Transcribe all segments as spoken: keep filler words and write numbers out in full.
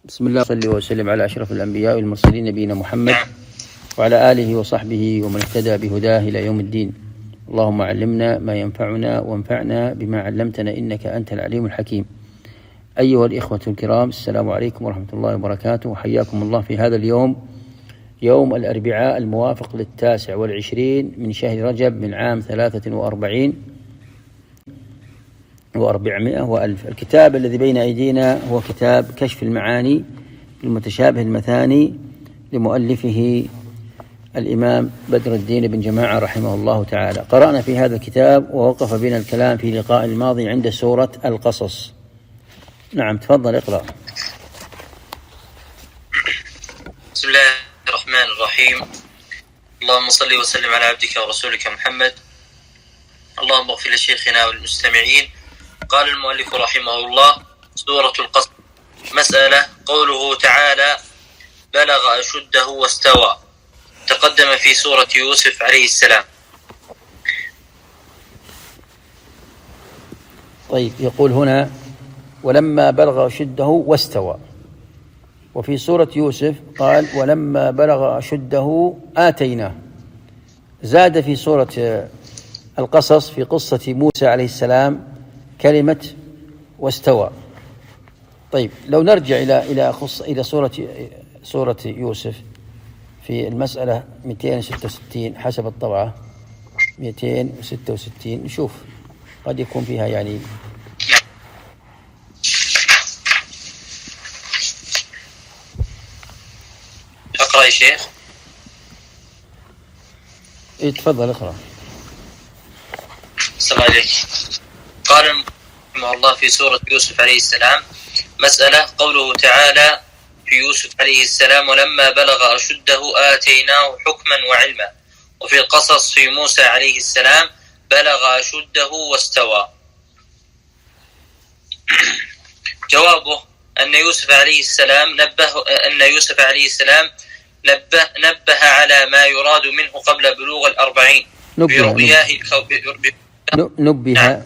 بسم الله صلى وسلم على أشرف الأنبياء والمرسلين نبينا محمد وعلى آله وصحبه ومن اهتدى بهداه إلى يوم الدين. اللهم علمنا ما ينفعنا وانفعنا بما علمتنا إنك أنت العليم الحكيم. أيها الإخوة الكرام، السلام عليكم ورحمة الله وبركاته، وحياكم الله في هذا اليوم، يوم الأربعاء الموافق للتاسع والعشرين من شهر رجب من عام ثلاثة وأربعين وأربعمائة وألف. الكتاب الذي بين أيدينا هو كتاب كشف المعاني المتشابه المثاني لمؤلفه الإمام بدر الدين بن جماعة رحمه الله تعالى. قرأنا في هذا الكتاب ووقف بنا الكلام في لقاء الماضي عند سورة القصص. نعم، تفضل اقرأ. بسم الله الرحمن الرحيم. اللهم صل وسلم على عبدك ورسولك محمد. اللهم اغفر لشيخنا والمستمعين. قال المؤلف رحمه الله: سورة القصص. مسألة: قوله تعالى بلغ أشده واستوى، تقدم في سورة يوسف عليه السلام. طيب، يقول هنا ولما بلغ أشده واستوى، وفي سورة يوسف قال ولما بلغ أشده آتيناه. زاد في سورة القصص في قصة موسى عليه السلام كلمة واستوى. طيب، لو نرجع إلى إلى خص إلى سورة سورة يوسف في المسألة مئتين وستة وستين حسب الطبعة، مئتين وستة وستين، نشوف قد يكون فيها يعني اقرأ يا شيخ. تفضل اقرأ. السلام عليكم. قال رحمه الله في سورة يوسف عليه السلام: مسألة: قوله تعالى في يوسف عليه السلام ولما بلغ أشده آتيناه حكما وعلما. وفي القصص في موسى عليه السلام بلغ أشده واستوى. جوابه أن يوسف عليه السلام نبه أن يوسف عليه السلام نبه نبه على ما يراد منه قبل بلوغ الأربعين برؤياه الكوكب. نبه نعم.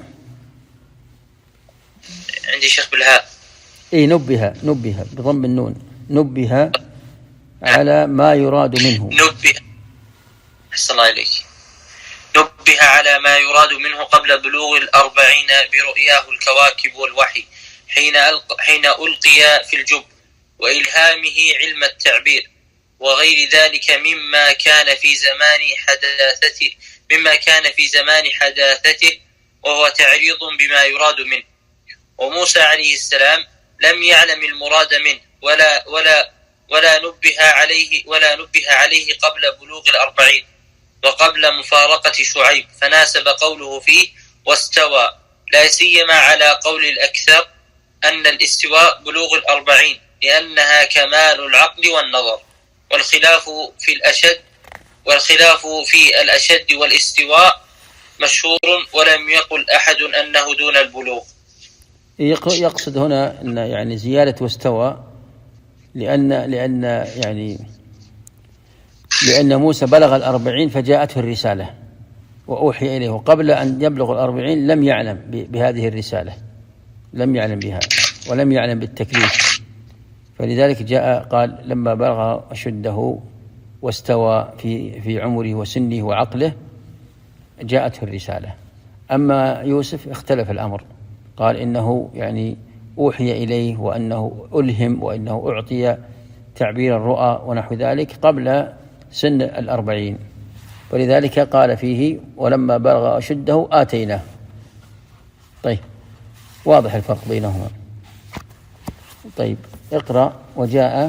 عندي شيخ بالهاء. اي نبه نبه بضم النون. نبه على ما يراد منه. نبه أحسن الله إليك. نبه على ما يراد منه قبل بلوغ الأربعين برؤياه الكواكب والوحي حين ألق حين ألقي في الجب وإلهامه علم التعبير وغير ذلك مما كان في زمان حداثته مما كان في زمان حداثته وهو تعريض بما يراد منه. وموسى عليه السلام لم يعلم المراد منه ولا ولا ولا نبه عليه ولا نبه عليه قبل بلوغ الأربعين وقبل مفارقة شعيب، فناسب قوله فيه واستوى، لا سيما على قول الأكثر أن الاستواء بلوغ الأربعين لأنها كمال العقل والنظر، والخلاف في الأشد والخلاف في الأشد والاستواء مشهور، ولم يقل أحد أنه دون البلوغ. يقصد هنا أن يعني زيادة واستوى لأن لأن يعني لأن موسى بلغ الأربعين فجاءته الرسالة وأوحي إليه، وقبل أن يبلغ الأربعين لم يعلم بهذه الرسالة، لم يعلم بها ولم يعلم بالتكليف، فلذلك جاء قال لما بلغ أشده واستوى في في عمره وسنه وعقله جاءته الرسالة. أما يوسف اختلف الأمر، قال إنه يعني أوحي إليه وأنه ألهم وأنه أعطي تعبير الرؤى ونحو ذلك قبل سن الأربعين، ولذلك قال فيه ولما بلغ أشده آتيناه. طيب، واضح الفرق بينهما. طيب، اقرأ. وجاء.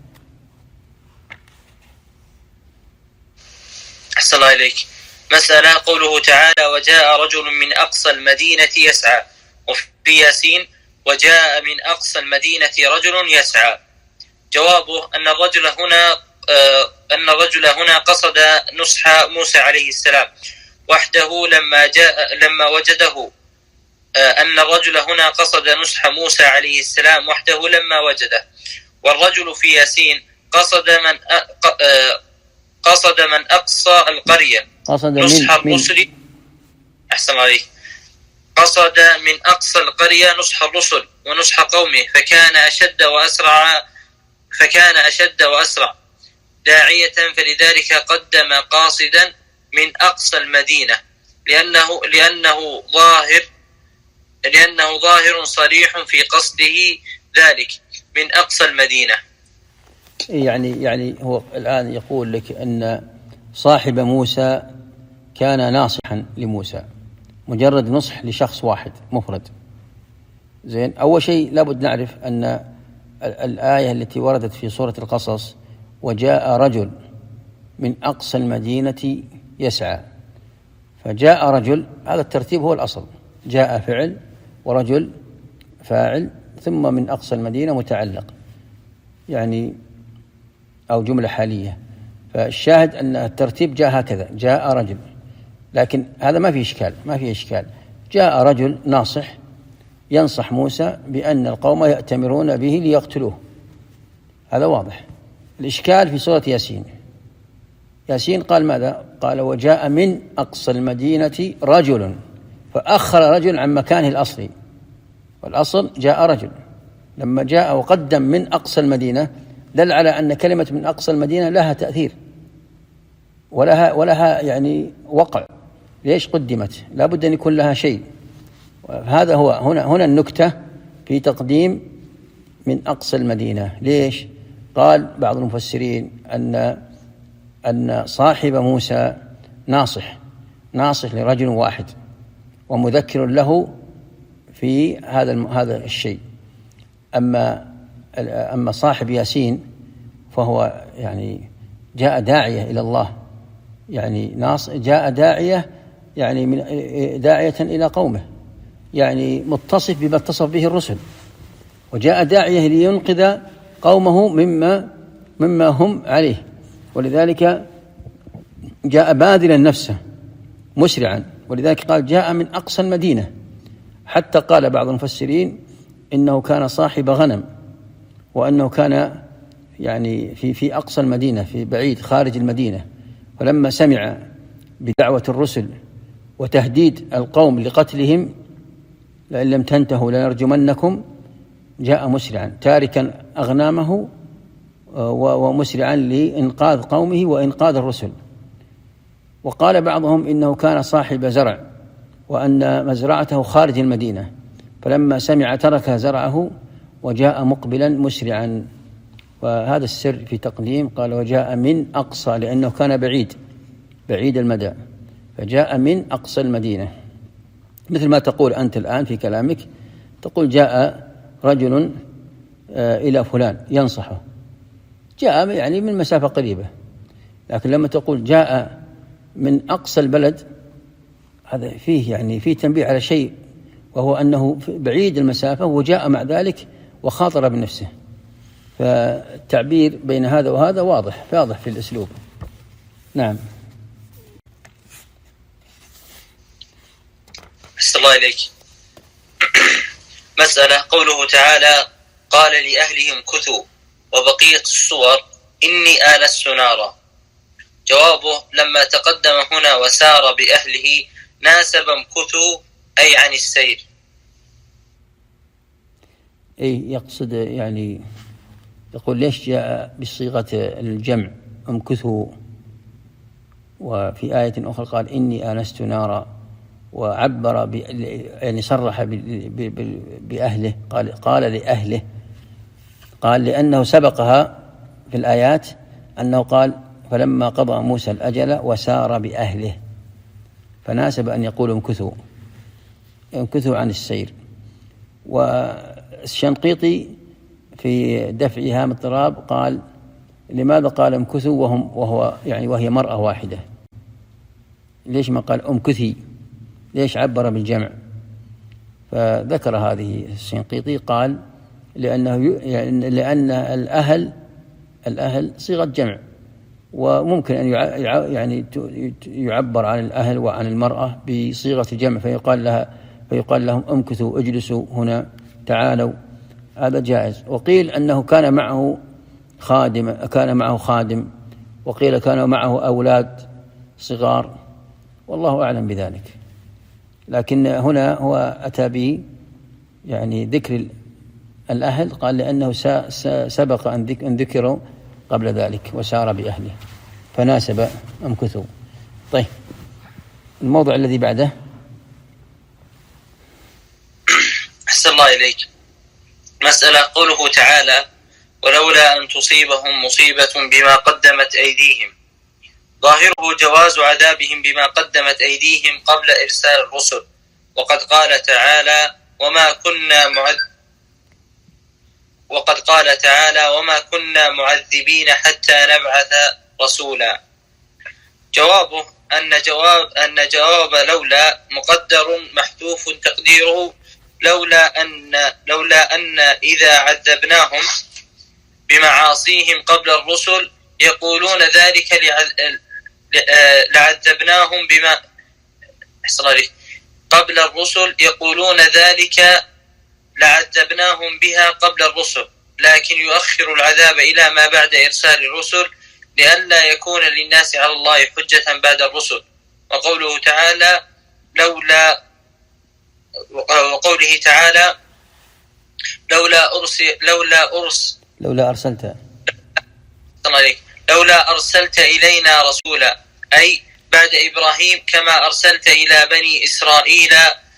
أحسن الله إليك. مسألة: قوله تعالى وجاء رجل من أقصى المدينة يسعى، وفي ياسين وجاء من أقصى المدينة رجل يسعى. جوابه أن الرجل هنا آه أن الرجل هنا قصد نصح موسى عليه السلام وحده لما جاء لما وجده آه أن الرجل هنا قصد نصح موسى عليه السلام وحده لما وجده، والرجل في ياسين قصد من آه قصد من أقصى القرية نصح الرسل. أحسن عليك. قصد من أقصى القرية نصح الرسل ونصح قومه، فكان أشد وأسرع فكان أشد وأسرع داعية، فلذلك قدم قاصدا من أقصى المدينة لأنه لأنه ظاهر لأنه ظاهر صريح في قصده ذلك من أقصى المدينة. يعني يعني هو الآن يقول لك أن صاحب موسى كان ناصحا لموسى، مجرد نصح لشخص واحد مفرد. زين، أول شيء لابد نعرف أن الآية التي وردت في سورة القصص وجاء رجل من أقصى المدينة يسعى، فجاء رجل، هذا الترتيب هو الأصل، جاء فعل ورجل فاعل ثم من أقصى المدينة متعلق، يعني أو جملة حالية. فالشاهد أن الترتيب جاء هكذا، جاء رجل، لكن هذا ما في إشكال، ما في إشكال. جاء رجل ناصح ينصح موسى بأن القوم يأتمرون به ليقتلوه، هذا واضح. الإشكال في سورة ياسين، ياسين قال ماذا؟ قال وجاء من أقصى المدينة رجل، فأخر رجل عن مكانه الأصلي، والأصل جاء رجل. لما جاء وقدم من أقصى المدينة دل على أن كلمة من أقصى المدينة لها تأثير ولها ولها يعني وقع. ليش قدمت؟ لا بد أن يكون لها شيء. هذا هو هنا هنا النكتة في تقديم من أقصى المدينة. ليش؟ قال بعض المفسرين أن أن صاحب موسى ناصح ناصح لرجل واحد ومذكر له في هذا هذا الشيء. أما أما صاحب ياسين فهو يعني جاء داعية إلى الله، يعني ناص جاء داعية يعني من داعية إلى قومه، يعني متصف بما اتصف به الرسل، وجاء داعية لينقذ قومه مما مما هم عليه، ولذلك جاء باذلا نفسه مسرعا، ولذلك قال جاء من أقصى المدينة. حتى قال بعض المفسرين إنه كان صاحب غنم، وأنه كان يعني في في أقصى المدينة، في بعيد خارج المدينة، فلما سمع بدعوة الرسل وتهديد القوم لقتلهم لئن لم تنتهوا لنرجمنكم، جاء مسرعا تاركا أغنامه ومسرعا لإنقاذ قومه وإنقاذ الرسل. وقال بعضهم إنه كان صاحب زرع، وأن مزرعته خارج المدينة، فلما سمع ترك زرعه وجاء مقبلا مسرعا. وهذا السر في تقديم، قال وجاء من أقصى، لأنه كان بعيد بعيد المدى، فجاء من أقصى المدينة. مثل ما تقول أنت الآن في كلامك، تقول جاء رجل إلى فلان ينصحه، جاء يعني من مسافة قريبة. لكن لما تقول جاء من أقصى البلد، هذا فيه يعني فيه تنبيه على شيء، وهو أنه بعيد المسافة وجاء مع ذلك وخاطر بنفسه. فالتعبير بين هذا وهذا واضح واضح في الأسلوب. نعم. أحسن الله إليك. مسألة، قوله تعالى قال لأهلهم كثوا، وبقية السور إني آنست نارا. جوابه لما تقدم هنا وسار بأهله ناسب امكثوا أي عن السير. أي يقصد يعني يقول ليش جاء بصيغة الجمع امكثوا، وفي آية أخرى قال إني آنست نارا، وعبر يعني صرح بأهله، قال قال لأهله، قال لأنه سبقها في الآيات أنه قال فلما قضى موسى الأجل وسار بأهله، فناسب أن يقول امكثوا امكثوا عن السير. والشنقيطي في دفع هام اضطراب قال لماذا قال امكثوا وهم وهو يعني وهي مرأة واحدة؟ ليش ما قال امكثي؟ ليش عبر بالجمع؟ فذكر هذه الشنقيطي، قال لأنه يعني لأن الأهل الأهل صيغة جمع، وممكن أن يعني يعبر عن الأهل وعن المرأة بصيغة الجمع، فيقال لها فيقال لهم امكثوا اجلسوا هنا تعالوا، هذا جائز. وقيل أنه كان معه خادم كان معه خادم وقيل كان معه أولاد صغار، والله أعلم بذلك. لكن هنا هو أتى به يعني ذكر الأهل؟ قال لأنه سبق أن ذكروا قبل ذلك وسار بأهله فناسب أمكثوا. طيب الموضوع الذي بعده. أحسن الله إليك. مسألة قوله تعالى ولولا أن تصيبهم مصيبة بما قدمت أيديهم، ظاهره جواز عذابهم بما قدمت أيديهم قبل إرسال الرسل، وقد قال تعالى وما كنا معذ وقد قال تعالى وما كنا معذبين حتى نبعث رسولا. جوابه أن جواب أن جواب لولا مقدر محذوف تقديره لولا أن لولا أن إذا عذبناهم بمعاصيهم قبل الرسل يقولون ذلك لعذبناهم بما قبل الرسل يقولون ذلك لعذبناهم بها قبل الرسل، لكن يؤخر العذاب إلى ما بعد إرسال الرسل لئلا يكون للناس على الله حجة بعد الرسل. وقوله تعالى لولا وقوله تعالى لولا أرسل لولا أرس لولا أرسلت لولا أرسلت إلينا رسولا، أي بعد إبراهيم كما أرسلت إلى بني إسرائيل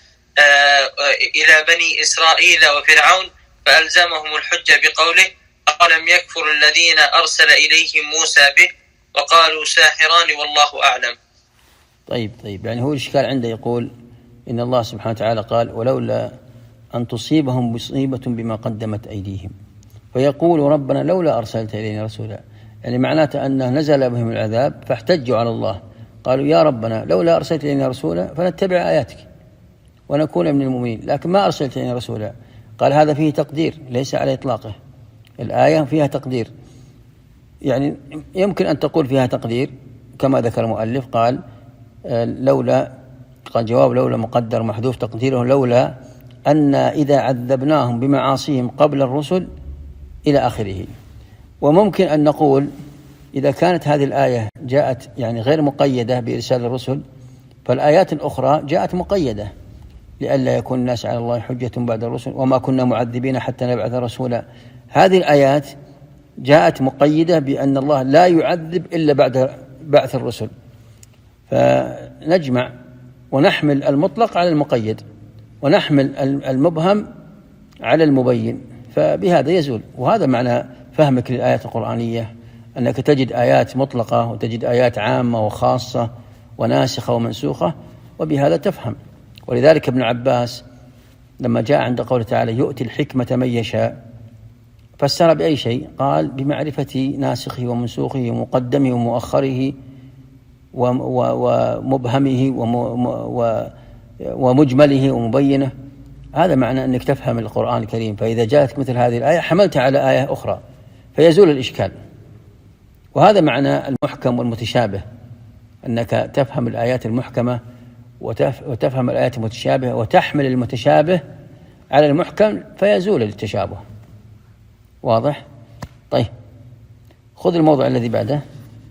إلى بني إسرائيل وفرعون فألزمهم الحجة بقوله ألم يكفر الذين أرسل إليهم موسى به وقالوا ساحران والله أعلم. طيب طيب يعني هو الإشكال عنده يقول إن الله سبحانه وتعالى قال ولولا أن تصيبهم مصيبة بما قدمت أيديهم، فيقول ربنا لولا أرسلت إلينا رسولا، يعني معناته أنه نزل بهم العذاب فاحتجوا على الله قالوا يا ربنا لولا أرسلت إلينا رسولا فنتبع آياتك ونكون من المؤمنين، لكن ما أرسلت إلينا رسولا. قال هذا فيه تقدير ليس على إطلاقه، الآية فيها تقدير، يعني يمكن أن تقول فيها تقدير كما ذكر المؤلف قال لولا، قال جواب لولا مقدر محذوف تقديره لولا أن إذا عذبناهم بمعاصيهم قبل الرسل إلى آخره. وممكن أن نقول إذا كانت هذه الآية جاءت يعني غير مقيدة بإرسال الرسل فالآيات الأخرى جاءت مقيدة لئلا يكون الناس على الله حجة بعد الرسل وما كنا معذبين حتى نبعث رسولا. هذه الآيات جاءت مقيدة بأن الله لا يعذب إلا بعد بعث الرسل، فنجمع ونحمل المطلق على المقيد ونحمل المبهم على المبين، فبهذا يزول. وهذا معنى فهمك للآيات القرآنية، أنك تجد آيات مطلقة وتجد آيات عامة وخاصة وناسخة ومنسوخة، وبهذا تفهم. ولذلك ابن عباس لما جاء عند قوله تعالى يؤتي الحكمة من يشاء فسر بأي شيء؟ قال بمعرفة ناسخه ومنسوخه ومقدمه ومؤخره ومبهمه ومجمله ومبينه. هذا معنى أنك تفهم القرآن الكريم، فإذا جاءت مثل هذه الآية حملتها على آية أخرى فيزول الإشكال. وهذا معنى المحكم والمتشابه، أنك تفهم الآيات المحكمة وتفهم الآيات المتشابهة وتحمل المتشابه على المحكم فيزول التشابه. واضح؟ طيب خذ الموضوع الذي بعده.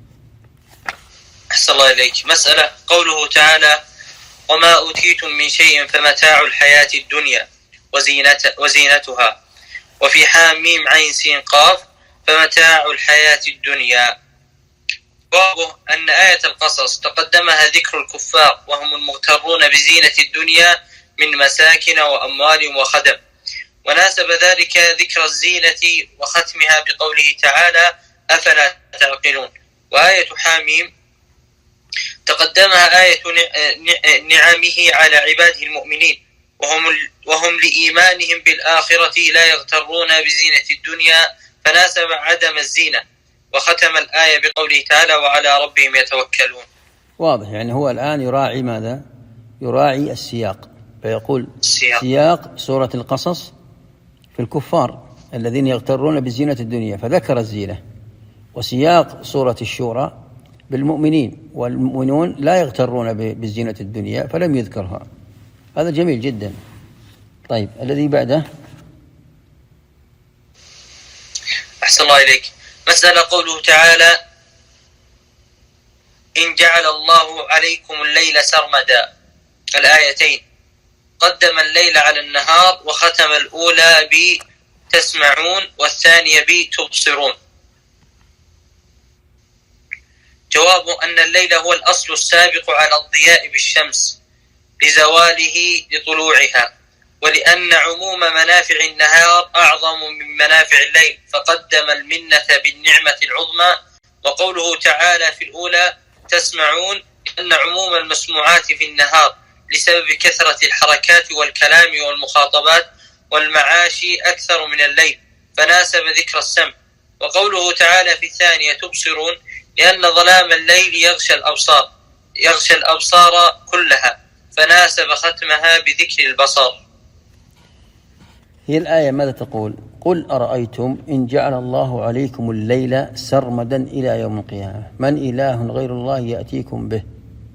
أحسن الله إليك. مسألة قوله تعالى وما أوتيتم من شيء فمتاع الحياة الدنيا وزينتها، وفي حاميم عين سين قاف فمتاع الحياة الدنيا. جوابه أن آية القصص تقدمها ذكر الكفار وهم المغترون بزينة الدنيا من مساكن وأموال وخدم، وناسب ذلك ذكر الزينة وختمها بقوله تعالى أفلا تعقلون. وآية حاميم تقدمها آية نعمه على عباده المؤمنين وهم, وهم لإيمانهم بالآخرة لا يغترون بزينة الدنيا، فناسب عدم الزينة، وختم الآية بقوله تعالى وعلى ربهم يتوكلون. واضح، يعني هو الآن يراعي ماذا؟ يراعي السياق، فيقول السياق, سياق سورة القصص في الكفار الذين يغترون بزينة الدنيا فذكر الزينة، وسياق سورة الشورى بالمؤمنين والمؤمنون لا يغترون بزينة الدنيا فلم يذكرها. هذا جميل جدا. طيب الذي بعده. أحسن الله إليك. مسألة قوله تعالى إن جعل الله عليكم الليل سرمدا، الآيتين قدم الليل على النهار وختم الأولى تسمعون والثانية ب تبصرون. جواب أن الليل هو الأصل السابق على الضياء بالشمس لزواله لطلوعها، ولأن عموم منافع النهار أعظم من منافع الليل فقدم المنة بالنعمة العظمى. وقوله تعالى في الأولى تسمعون أن عموم المسموعات في النهار لسبب كثرة الحركات والكلام والمخاطبات والمعاش أكثر من الليل فناسب ذكر السمع. وقوله تعالى في الثانية تبصرون لأن ظلام الليل يغشى الأبصار يغشى الأبصار كلها فناسب ختمها بذكر البصر. هي الآية ماذا تقول؟ قل أرأيتم إن جعل الله عليكم الليل سرمدا إلى يوم القيامة من إله غير الله يأتيكم به.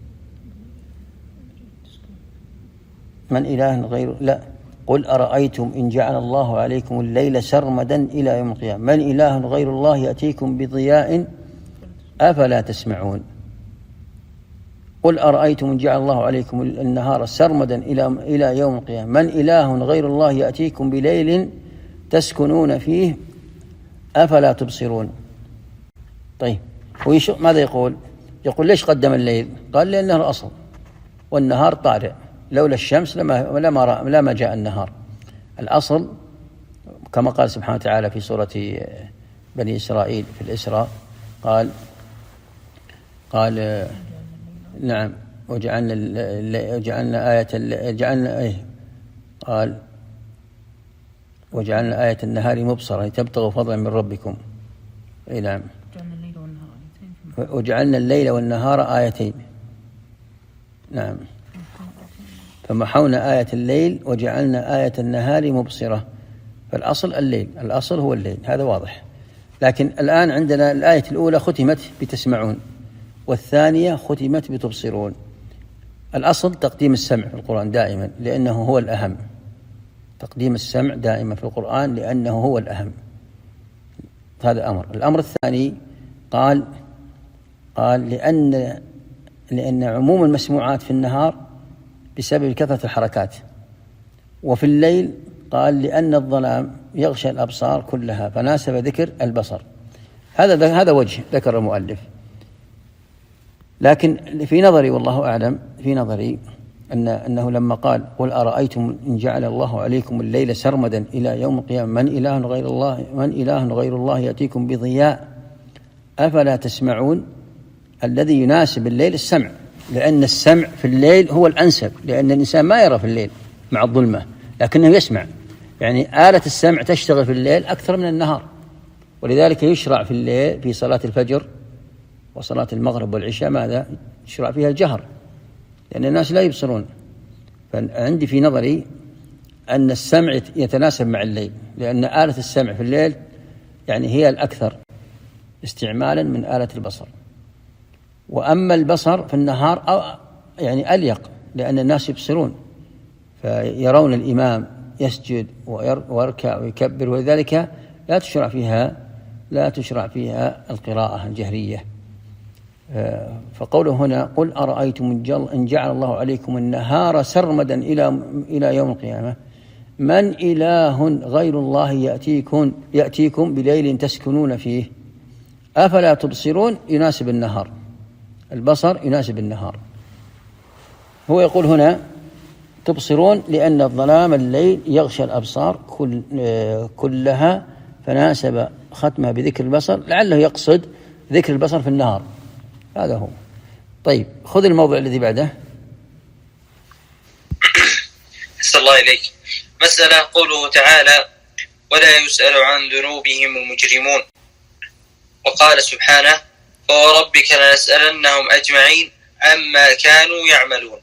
من إله غير لا قل أرأيتم إن جعل الله عليكم الليل سرمدا إلى يوم القيامة من إله غير الله يأتيكم بضياء أفلا تسمعون. قل أرأيتم إن جعل الله عليكم النهار سرمدا إلى إلى يوم القيامة من إله غير الله يأتيكم بليل تسكنون فيه أفلا تبصرون. طيب ماذا يقول؟ يقول ليش قدم الليل؟ قال لأنه الأصل والنهار طارئ لولا الشمس لما لما لما جاء النهار. الأصل كما قال سبحانه وتعالى في سورة بني إسرائيل في الإسراء قال قال نعم وجعلنا وجعلنا آية جعلنا إيه قال وجعلنا آية النهار مبصرة لتبتغوا فضلا من ربكم. إيه نعم وجعلنا الليل والنهار آيتين. نعم فمحونا آية الليل وجعلنا آية النهار مبصرة. فالأصل الليل الأصل هو الليل هذا واضح. لكن الآن عندنا الآية الأولى ختمت بتسمعون والثانية ختمت بتبصرون. الأصل تقديم السمع في القرآن دائما لأنه هو الأهم. تقديم السمع دائما في القرآن لأنه هو الأهم. هذا أمر. الأمر الثاني قال قال لأن لأن عموم المسموعات في النهار بسبب كثرة الحركات وفي الليل قال لأن الظلام يغشى الأبصار كلها فناسب ذكر البصر. هذا هذا وجه ذكر المؤلف. لكن في نظري والله أعلم في نظري أن أنه لما قال قل أرأيتم إن جعل الله عليكم الليل سرمدا إلى يوم القيامة من إله غير الله من إله غير الله يأتيكم بضياء أفلا تسمعون. الذي يناسب الليل السمع لأن السمع في الليل هو الأنسب لأن الإنسان ما يرى في الليل مع الظلمة لكنه يسمع. يعني آلة السمع تشتغل في الليل أكثر من النهار ولذلك يشرع في الليل في صلاة الفجر وصلاة المغرب والعشاء ماذا يشرع فيها الجهر لأن الناس لا يبصرون. فعندي في نظري أن السمع يتناسب مع الليل لأن آلة السمع في الليل يعني هي الأكثر استعمالا من آلة البصر. وأما البصر في النهار أو يعني أليق لأن الناس يبصرون فيرون الإمام يسجد ويركع ويكبر ولذلك لا تشرع فيها لا تشرع فيها القراءة الجهرية. فقوله هنا قل أرأيتم إن جعل الله عليكم النهار سرمدا إلى إلى يوم القيامة من إله غير الله يأتيكم يأتيكم بليل تسكنون فيه أفلا تبصرون. يناسب النهار البصر يناسب النهار. هو يقول هنا تبصرون لأن الظلام الليل يغشى الأبصار كل كلها فناسب ختمها بذكر البصر لعله يقصد ذكر البصر في النهار. هذا هو. طيب خذ الموضوع الذي بعده. أحسن الله إليك. مسألة قوله تعالى ولا يسأل عن ذنوبهم المجرمون. وقال سبحانه فوربك لنسألنهم أجمعين عما كانوا يعملون.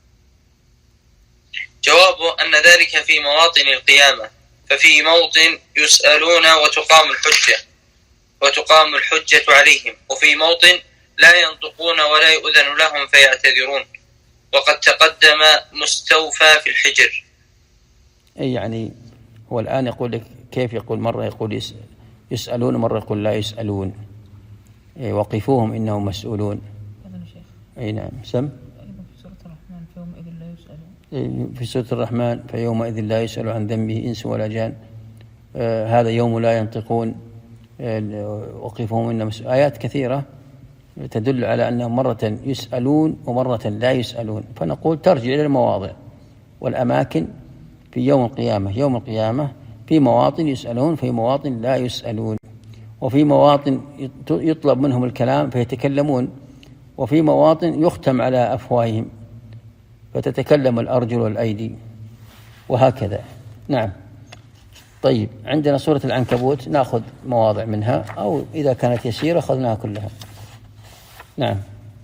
جواب أن ذلك في مواطن القيامة ففي موطن يسألون وتقام الحجة وتقام الحجة عليهم وفي موطن لا ينطقون ولا يؤذن لهم فيعتذرون وقد تقدم مستوفى في الحجر. أي يعني هو الآن يقول لك كيف يقول مرة يقول يسألون مرة يقول لا يسألون وقفوهم إنهم مسؤولون. أي نعم سم في سورة الرحمن فيومئذ لا يسألون. في سورة الرحمن فيومئذ لا يسأل عن ذنبه إنس ولا جان. آه هذا يوم لا ينطقون، وقفهم إن آيات كثيرة تدل على أنهم مرة يسألون ومرة لا يسألون. فنقول ترجع إلى المواضع والأماكن في يوم القيامة. يوم القيامة في مواطن يسألون، في مواطن لا يسألون، وفي مواطن يطلب منهم الكلام فيتكلمون، وفي مواطن يختم على أفواههم فتتكلم الأرجل والأيدي، وهكذا. نعم. طيب، عندنا سورة العنكبوت، نأخذ مواضع منها، أو إذا كانت يسيرة أخذناها كلها. نعم.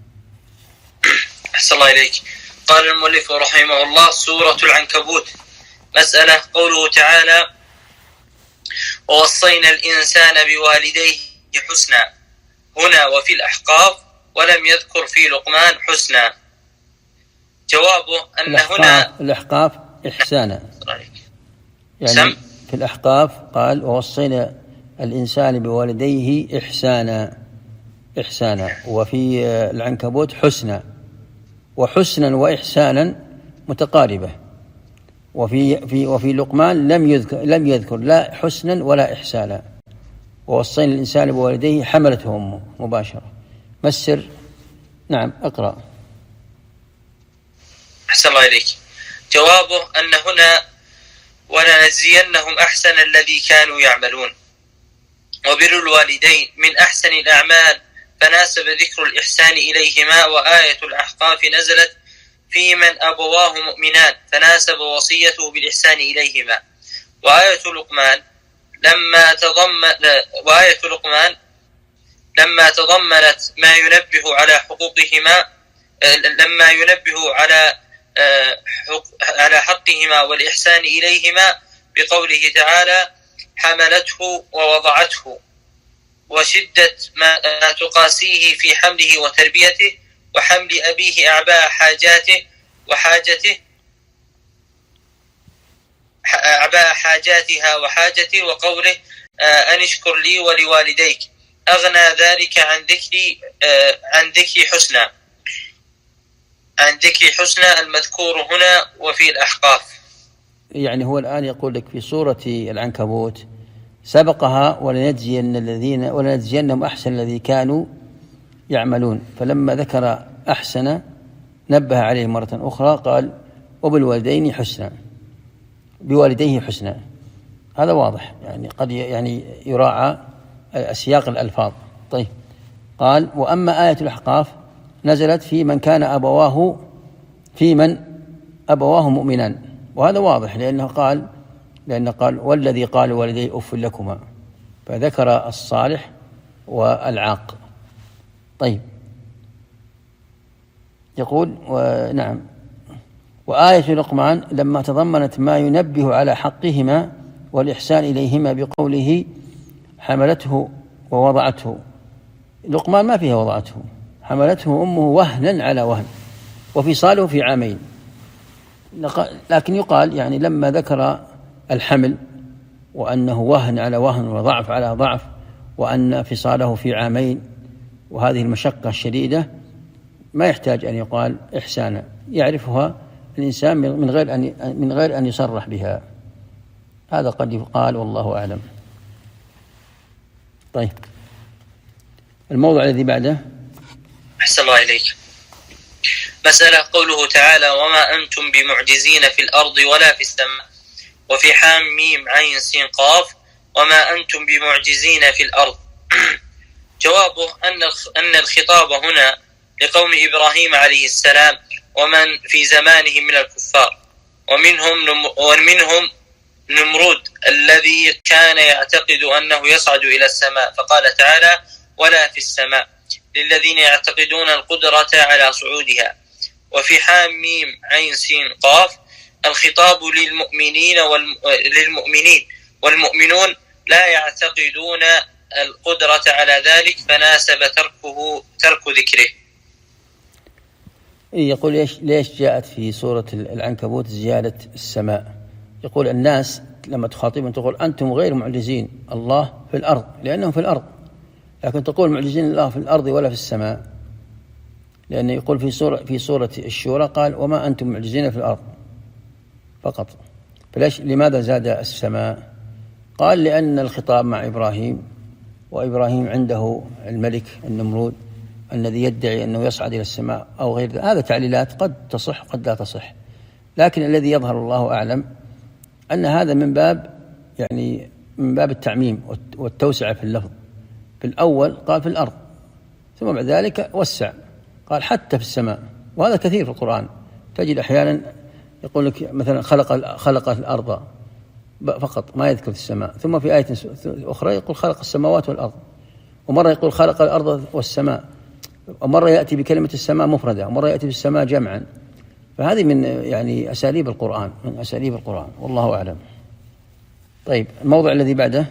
أحسن الله إليك. قال المؤلف رحمه الله: سورة العنكبوت. مسألة. قوله تعالى: ووصينا الإنسان بوالديه حسنا، هنا وفي الأحقاف، ولم يذكر في لقمان حسنا. جوابه أن الأحقاف هنا الأحقاف إحسانا، يعني سم. في الأحقاف قال: ووصينا الإنسان بوالديه إحسانا إحسانا، وفي العنكبوت حسنا. وحسنا وإحسانا متقاربة. وفي في وفي لقمان لم يذكر لم يذكر لا حسنا ولا إحسانا. ووصينا الإنسان بوالديه حملته أمه مباشرة. ما السر؟ نعم، أقرأ. أحسن الله إليك. جوابه أن هنا ولنجزينهم أحسن الذي كانوا يعملون. وبر الوالدين من أحسن الأعمال، فناسب ذكر الإحسان إليهما. وآية الأحقاف نزلت في من أبواه مؤمنان، فناسب وصيته بالإحسان إليهما. وآية لقمان لما تضمن وآية لقمان لما تضمنت ما ينبه على حقوقهما، لما ينبه على على حقهما والإحسان إليهما بقوله تعالى: حملته ووضعته، وشدة ما تقاسيه في حمله وتربيته، وحمل أبيه أعباء حاجاته وحاجته أعباء حاجاتها وحاجته، وقوله: أن اشكر لي ولوالديك، أغنى ذلك عن ذكري عن ذكري حسنا عن ذكري حسنا المذكور هنا وفي الأحقاف. يعني هو الآن يقول لك في سورة العنكبوت سبقها: ولنجزين الذين ولنجزينهم أحسن الذي كانوا يعملون، فلما ذكر أحسن نبه عليه مرة أخرى قال: وبالوالدين حسنا، بوالديه حسنا. هذا واضح، يعني قد يعني يراعى سياق الألفاظ. طيب، قال: وأما آية الأحقاف نزلت في من كان أبواه في من أبواه مؤمنان، وهذا واضح لأنه قال لأنه قال: والذي قال والدي أف لكما، فذكر الصالح والعاق. طيب، يقول: ونعم. وآية لقمان لما تضمنت ما ينبه على حقهما والإحسان إليهما بقوله: حملته ووضعته. لقمان ما فيها وضعته، حملته أمه وهنا على وهن، وفصاله في عامين. لكن يقال يعني لما ذكر الحمل وأنه وهن على وهن وضعف على ضعف، وأن فصاله في عامين، وهذه المشقة الشديدة، ما يحتاج أن يقال إحسانا، يعرفها الإنسان من غير أن من غير أن يصرح بها. هذا قد يقال، والله أعلم. طيب، الموضوع الذي بعده. أحسن الله إليك. مسألة. قوله تعالى: وما أنتم بمعجزين في الأرض ولا في السماء. وفي حام ميم عين سين قاف: وما أنتم بمعجزين في الأرض. جوابه أن أن الخطاب هنا لقوم إبراهيم عليه السلام ومن في زمانه من الكفار، ومنهم ومنهم نمرود الذي كان يعتقد أنه يصعد إلى السماء، فقال تعالى: ولا في السماء، للذين يعتقدون القدرة على صعودها. وفي حام ميم عين سين قاف: الخطاب للمؤمنين للمؤمنين والمؤمنون لا يعتقدون القدرة على ذلك، فناسب تركه ترك ذكره. يقول: ليش ليش جاءت في سورة العنكبوت زيادة السماء؟ يقول الناس لما تخاطبهم تقول: أنتم غير معجزين الله في الأرض، لأنهم في الأرض، لكن تقول معجزين الله في الأرض ولا في السماء، لأنه يقول في سورة في سورة الشورى قال: وما أنتم معجزين في الأرض فقط. فليش لماذا زاد السماء؟ قال لأن الخطاب مع إبراهيم، وإبراهيم عنده الملك النمرود الذي يدعي أنه يصعد إلى السماء أو غير ذلك. هذا تعليلات قد تصح قد لا تصح، لكن الذي يظهر الله أعلم أن هذا من باب يعني من باب التعميم والتوسعة في اللفظ. في الأول قال في الأرض، ثم بعد ذلك وسع قال حتى في السماء، وهذا كثير في القرآن. تجد أحيانا يقول لك مثلا خلق خلق الأرض فقط، ما يذكر في السماء، ثم في آية أخرى يقول خلق السماوات والأرض، ومرة يقول خلق الأرض والسماء، ومرة يأتي بكلمة السماء مفردة، ومرة يأتي بالسماء جمعا. فهذه من يعني أساليب القرآن، من أساليب القرآن، والله أعلم. طيب الموضوع الذي بعده.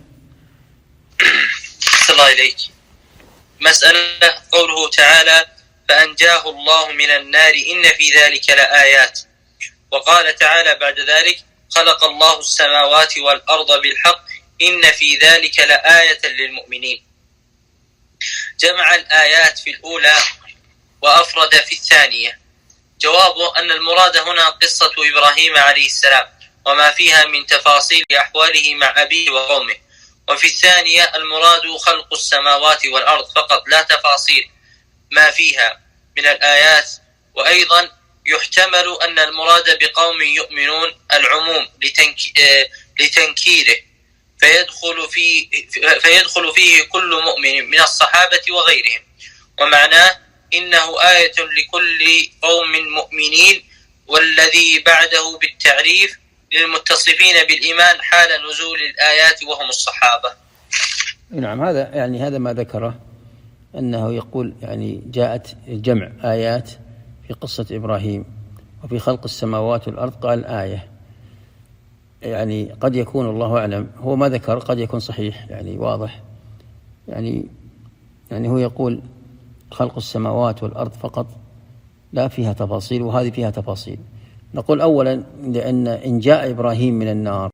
صلى الله عليك. مسألة قوله تعالى فأنجاه الله من النار إن في ذلك لآيات، وقال تعالى بعد ذلك خلق الله السماوات والأرض بالحق إن في ذلك لآية للمؤمنين. جمع الآيات في الأولى وأفرد في الثانية. جوابه أن المراد هنا قصة إبراهيم عليه السلام وما فيها من تفاصيل أحواله مع أبيه وقومه، وفي الثانية المراد خلق السماوات والأرض فقط لا تفاصيل ما فيها من الآيات. وأيضا يحتمل أن المراد بقوم يؤمنون العموم لتنكيره، فيدخل فيه, فيدخل فيه كل مؤمن من الصحابة وغيرهم، ومعناه إنه آية لكل قوم مؤمنين، والذي بعده بالتعريف للمتصفين بالإيمان حال نزول الآيات وهم الصحابة. نعم، هذا يعني هذا ما ذكره، أنه يقول يعني جاءت جمع آيات في قصة إبراهيم وفي خلق السماوات والأرض قال آية. يعني قد يكون الله أعلم هو ما ذكر، قد يكون صحيح يعني واضح، يعني يعني هو يقول خلق السماوات والأرض فقط لا فيها تفاصيل، وهذه فيها تفاصيل. نقول أولا لأن إن جاء إبراهيم من النار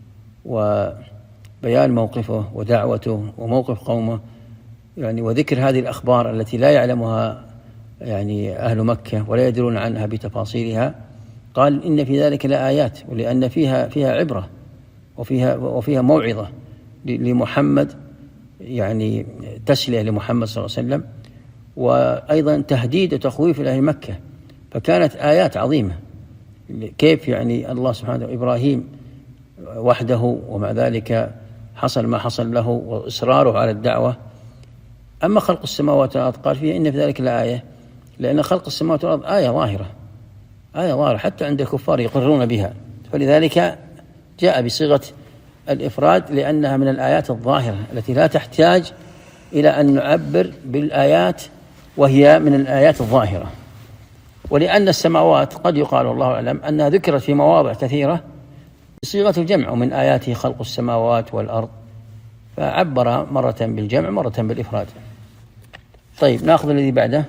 وبيان موقفه ودعوته وموقف قومه يعني وذكر هذه الأخبار التي لا يعلمها يعني أهل مكة ولا يدرون عنها بتفاصيلها، قال إن في ذلك لآيات، ولأن فيها فيها عبرة وفيها وفيها موعظة لمحمد، يعني تسلية لمحمد صلى الله عليه وسلم، وأيضا تهديد وتخويف لأهل مكة. فكانت آيات عظيمة. كيف يعني الله سبحانه وتعالى إبراهيم وحده ومع ذلك حصل ما حصل له وإصراره على الدعوة. أما خلق السماوات والأرض قال فيه إن في ذلك لآية، لأن خلق السماوات والأرض آية ظاهرة، آية ظاهرة حتى عند الكفار يقرون بها، فلذلك جاء بصيغة الإفراد لأنها من الآيات الظاهرة التي لا تحتاج إلى أن نعبر بالآيات، وهي من الآيات الظاهرة. ولأن السماوات قد يقال الله أعلم أنها ذكرت في مواضع كثيرة بصيغة الجمع، ومن آياته خلق السماوات والأرض، فعبر مرة بالجمع مرة بالإفراد. طيب نأخذ الذي بعده.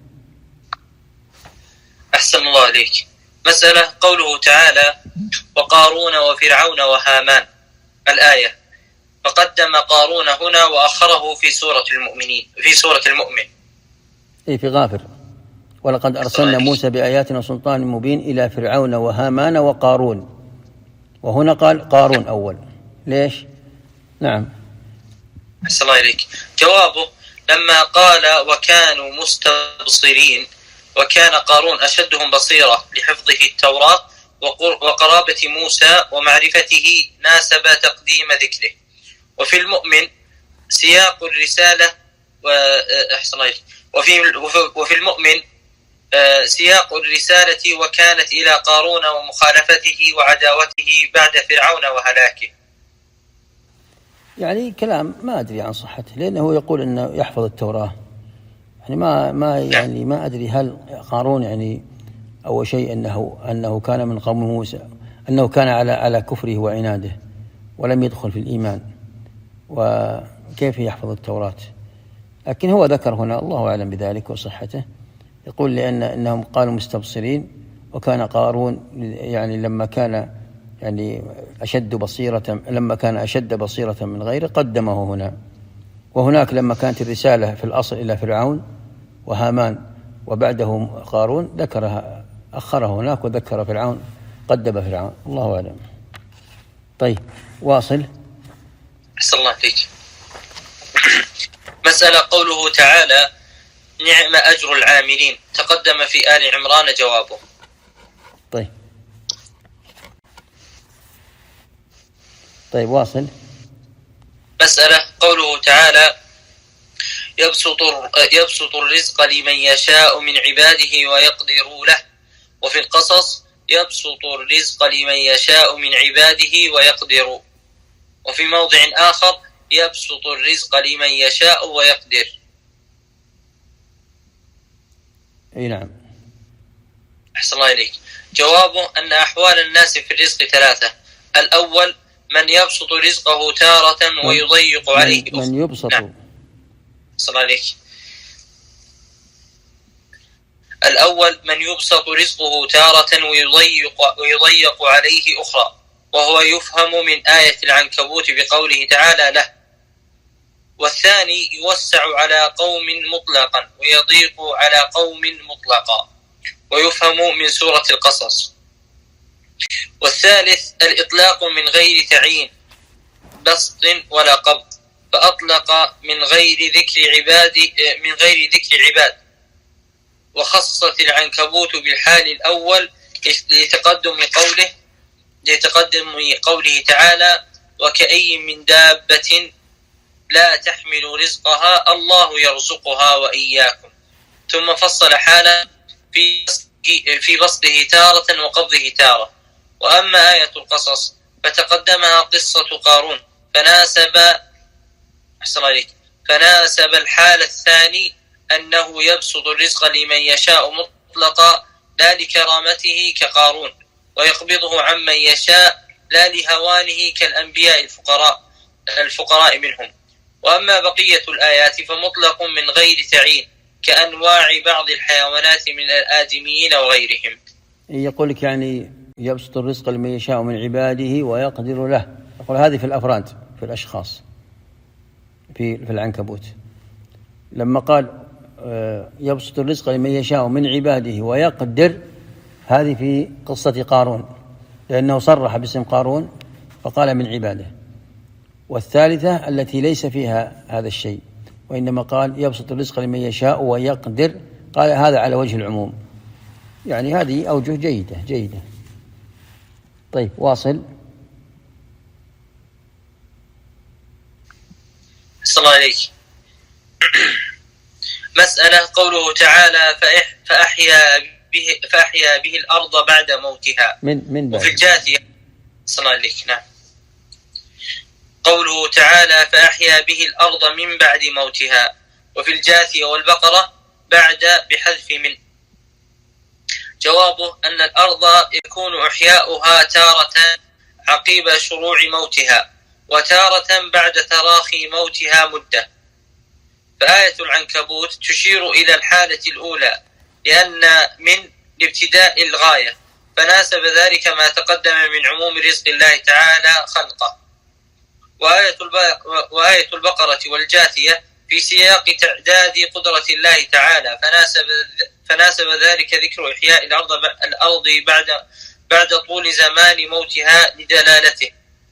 أحسن الله عليك. مسألة قوله تعالى وقارون وفرعون وهامان الآية، فقدم قارون هنا وأخره في سورة المؤمنين في سورة المؤمن. إيه في غافر. ولقد أرسلنا موسى بآياتنا وسلطان مبين إلى فرعون وهامان وقارون، وهنا قال قارون أول. ليش؟ نعم. أحسن الله عليك. جوابه لما قال وكانوا مستبصرين، وكان قارون أشدهم بصيرة لحفظه التوراة وقرابة موسى ومعرفته، ناسب تقديم ذكره. وفي المؤمن سياق الرسالة وأحسن الله عليك. وفي وفي المؤمن سياق الرسالة وكانت إلى قارون ومخالفته وعداوته بعد فرعون وهلاكه. يعني كلام ما أدري عن صحته، لأنه يقول أنه يحفظ التوراة، يعني ما ما يعني ما أدري هل قارون يعني أول شيء أنه أنه كان من قوم موسى، أنه كان على على كفره وعناده ولم يدخل في الإيمان، وكيف يحفظ التوراة. لكن هو ذكر هنا الله أعلم بذلك وصحته، يقول لأن أنهم قالوا مستبصرين، وكان قارون يعني لما كان يعني أشد بصيرة لما كان أشد بصيرة من غيره قدمه هنا. وهناك لما كانت الرسالة في الأصل إلى فرعون وهامان وبعدهم قارون ذكرها أخره هناك وذكر فرعون قدم فرعون، الله أعلم. طيب واصل. أحسن الله عليك. مسألة قوله تعالى نعم أجر العاملين، تقدم في آل عمران جوابه. طيب طيب واصل. مسألة قوله تعالى يبسط يبسط الرزق لمن يشاء من عباده ويقدر له، وفي القصص يبسط الرزق لمن يشاء من عباده ويقدر، وفي موضع آخر يبسط الرزق لمن يشاء ويقدر. اي نعم. أحسن الله إليك. جوابه أن أحوال الناس في الرزق ثلاثة. الأول من يبسط رزقه تارة ويضيق عليه أخرى. من يبسط. نعم. أحسن الله إليك. الأول من يبسط رزقه تارة ويضيق, ويضيق عليه أخرى، وهو يفهم من آية العنكبوت بقوله تعالى له. والثاني يوسع على قوم مطلقا ويضيق على قوم مطلقا، ويفهم من سورة القصص. والثالث الإطلاق من غير تعيين بسط ولا قبض، فأطلق من غير ذكر عباد من غير ذكر عباد، وخصت العنكبوت بالحال الأول لتقدم قوله لتقدم قوله تعالى وكأي من دابة لا تحمل رزقها الله يرزقها وإياكم، ثم فصل حالا في في بسطه تارة وقبضه تارة. وأما آية القصص فتقدمها قصة قارون، فناسب أحسن عليك فناسب الحال الثاني أنه يبسط الرزق لمن يشاء مطلقا لا لكرامته كقارون، ويقبضه عمن يشاء لا لهوانه كالأنبياء الفقراء الفقراء منهم. وأما بقية الآيات فمطلق من غير تعيين كأنواع بعض الحيوانات من الآدميين وغيرهم. يقول لك يعني يبسط الرزق لمن يشاء من عباده ويقدر له. يقول هذه في الأفراد، في الأشخاص، في في العنكبوت. لما قال يبسط الرزق لمن يشاء من عباده ويقدر، هذه في قصة قارون، لأنه صرح باسم قارون فقال من عباده. والثالثة التي ليس فيها هذا الشيء، وإنما قال يبسط الرزق لمن يشاء ويقدر، قال هذا على وجه العموم. يعني هذه أوجه جيدة جيدة. طيب واصل. صلى الله عليك. مسألة قوله تعالى فأحيا به فأحيا به الأرض بعد موتها من من بعد. وفي الجاثية صلى الله عليك. نعم. قوله تعالى فأحيا به الأرض من بعد موتها، وفي الجاثية والبقرة بعد بحذف من. جوابه أن الأرض يكون إحياؤها تارة عقيب شروع موتها، وتارة بعد تراخي موتها مدة. فآية العنكبوت تشير إلى الحالة الأولى لأن من لابتداء الغاية، فناسب ذلك ما تقدم من عموم رزق الله تعالى خلقه. وآية وآية البقرة والجاثية في سياق تعداد قدرة الله تعالى، فناسب فناسب ذلك ذكر إحياء الأرض الأرض بعد بعد طول زمان موتها لدلالته.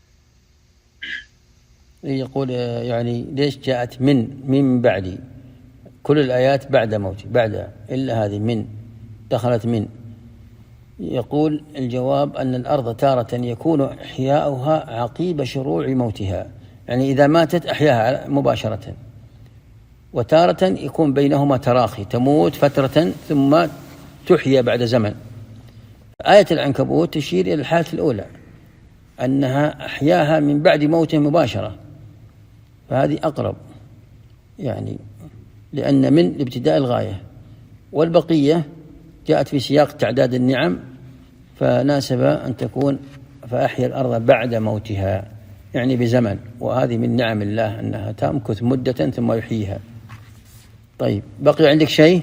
يقول يعني ليش جاءت من من بعد؟ كل الآيات بعد موت بعد، إلا هذه من دخلت من. يقول الجواب أن الأرض تارة يكون إحياؤها عقيب شروع موتها، يعني إذا ماتت أحياها مباشرة، وتارة يكون بينهما تراخي، تموت فترة ثم تحيا بعد زمن. آية العنكبوت تشير إلى الحالة الأولى أنها أحياها من بعد موته مباشرة، فهذه أقرب يعني، لأن من لابتداء الغاية. والبقية جاءت في سياق تعداد النعم، فناسب أن تكون فأحيا الأرض بعد موتها، يعني بزمن، وهذه من نعم الله أنها تمكث مدة ثم يحييها. طيب بقي عندك شيء؟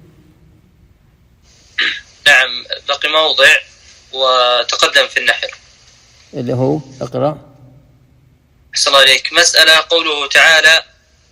نعم بقي موضع وتقدم في النحر اللي هو اقرأ. أحسن الله عليك. مسألة قوله تعالى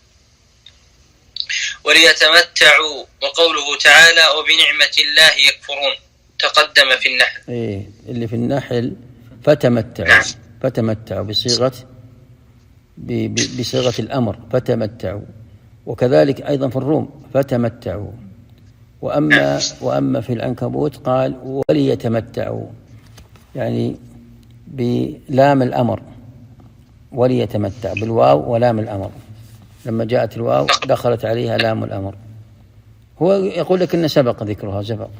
وليتمتعوا، وقوله تعالى وبنعمة الله يكفرون، تقدم في النحل. إيه اللي في النحل فتمتعوا. نعم. فتمتعوا بصيغة بصيغة الأمر فتمتعوا، وكذلك أيضا في الروم فتمتعوا. وأما وأما في العنكبوت قال وليتمتعوا، يعني بلام الأمر، وليتمتع بالواو ولام الأمر، لما جاءت الواو دخلت عليها لام الأمر. هو يقول لك إن سبق ذكرها سبق.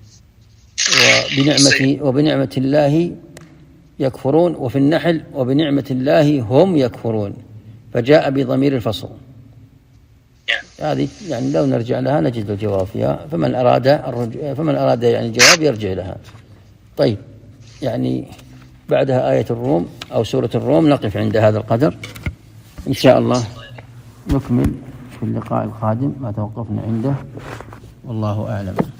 وبنعمة وبنعمة الله يكفرون، وفي النحل وبنعمة الله هم يكفرون، فجاء بضمير الفصل. هذه يعني لو نرجع لها نجد الجواب فيها، فمن أراد الرجوع فمن أراد يعني الجواب يرجع لها. طيب، يعني بعدها آية الروم أو سورة الروم نقف عند هذا القدر إن شاء الله، نكمل في اللقاء القادم ما توقفنا عنده، والله أعلم.